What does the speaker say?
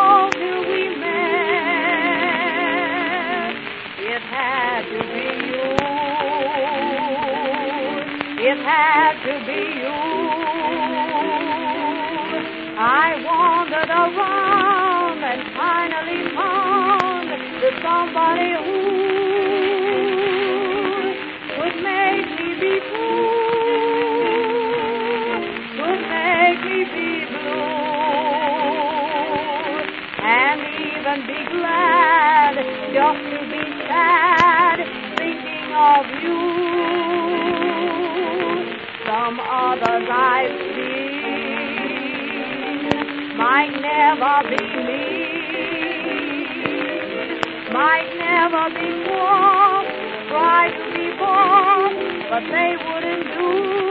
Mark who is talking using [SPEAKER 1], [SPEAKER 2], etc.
[SPEAKER 1] all till we met. It had to be you. It had to be you. I wandered around and finally found somebody who could make me be true, could make me be blue, and even be glad just to be sad thinking of you. Some others I've seen might never be me, might never be poor, try to be born, but they wouldn't do.